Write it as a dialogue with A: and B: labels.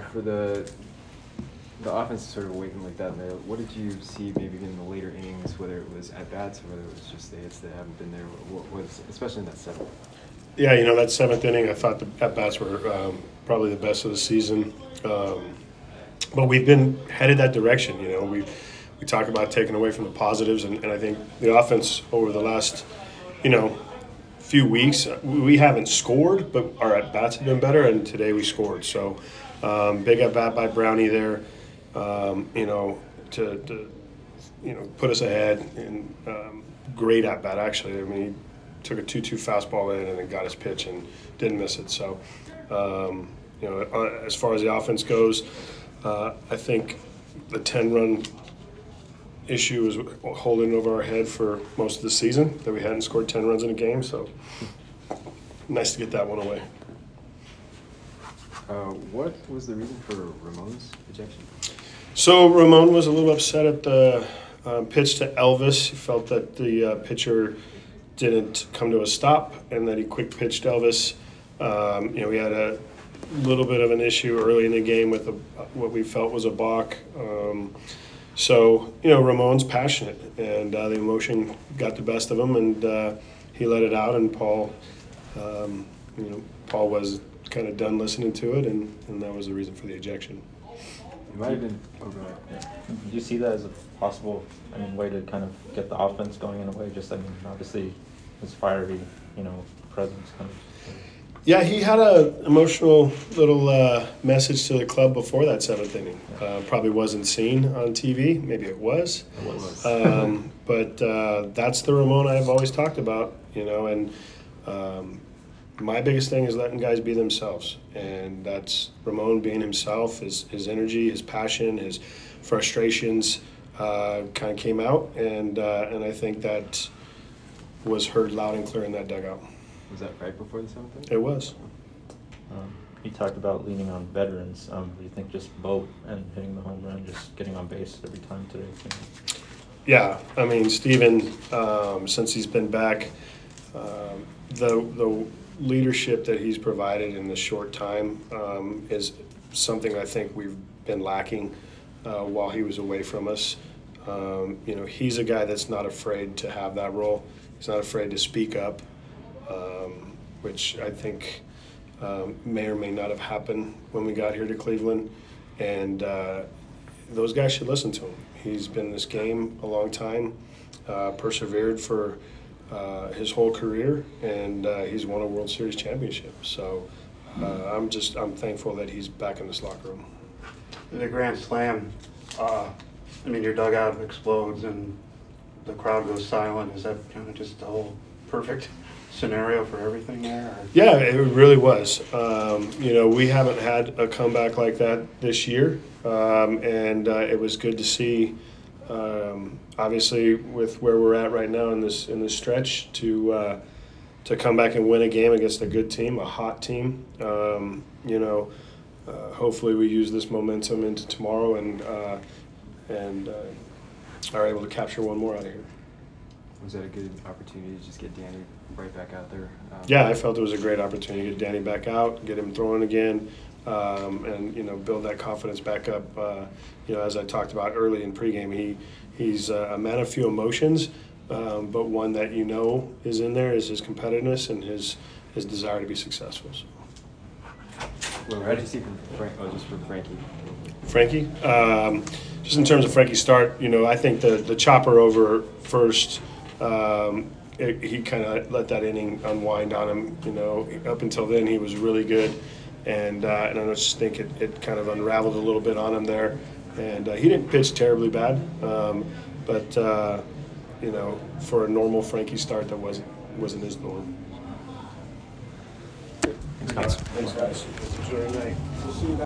A: For the offense to sort of awaken like that, what did you see maybe in the later innings, whether it was at bats or whether it was just the hits that haven't been there, what was, especially in that seventh?
B: Yeah, that seventh inning, I thought the at bats were probably the best of the season. But we've been headed that direction. We talk about taking away from the positives, and I think the offense over the last few weeks, we haven't scored, but our at bats have been better, and today we scored. So big at bat by Brownie there, to put us ahead, and great at bat actually. I mean, he took a 2-2 fastball in and then got his pitch and didn't miss it. So as far as the offense goes, I think the 10-run issue was holding over our head for most of the season, that we hadn't scored 10 runs in a game. So nice to get that one away.
A: What was the reason for Ramon's ejection?
B: So Ramon was a little upset at the pitch to Elvis. He felt that the pitcher didn't come to a stop and that he quick pitched Elvis. We had a little bit of an issue early in the game with what we felt was a balk. So Ramon's passionate, and the emotion got the best of him, and he let it out. And Paul was kind of done listening to it, and that was the reason for the ejection.
A: It might have been. Oh, go ahead.
C: Yeah. Do you see that as a possible, way to kind of get the offense going in a way? Just, obviously, his fiery, presence kind of.
B: Yeah, he had an emotional little message to the club before that seventh inning. Probably wasn't seen on TV. Maybe it was.
A: It was.
B: But that's the Ramon I've always talked about, and my biggest thing is letting guys be themselves. And that's Ramon being himself, his energy, his passion, his frustrations kind of came out. And I think that was heard loud and clear in that dugout.
A: Was that right before the seventh inning?
B: It was.
C: You talked about leaning on veterans. Do you think just Boat and hitting the home run, just getting on base every time today?
B: Yeah, I mean, Steven, since he's been back, the leadership that he's provided in this short time is something I think we've been lacking while he was away from us. He's a guy that's not afraid to have that role. He's not afraid to speak up. Which I think may or may not have happened when we got here to Cleveland. And those guys should listen to him. He's been in this game a long time, persevered for his whole career, and he's won a World Series championship. So I'm thankful that he's back in this locker room.
D: The Grand Slam, your dugout explodes and the crowd goes silent. Is that kind of just the whole perfect scenario for everything there? Or?
B: Yeah, it really was. We haven't had a comeback like that this year, and it was good to see. Obviously, with where we're at right now in this stretch, to come back and win a game against a good team, a hot team. Hopefully, we use this momentum into tomorrow and are able to capture one more out of here.
A: Was that a good opportunity to just get Danny right back out there?
B: Yeah, I felt it was a great opportunity to get Danny back out, get him throwing again, and build that confidence back up. As I talked about early in pregame, he's a man of few emotions, but one that is in there is his competitiveness and his desire to be successful. So.
A: Well, how did you see from just from Frankie?
B: Frankie, just in terms of Frankie's start, I think the chopper over first. He kind of let that inning unwind on him. Up until then, he was really good, and I just think it kind of unraveled a little bit on him there. And he didn't pitch terribly bad, but for a normal Frankie start, that wasn't his norm.
A: Thanks, guys.
B: Thanks, guys. Enjoy your night.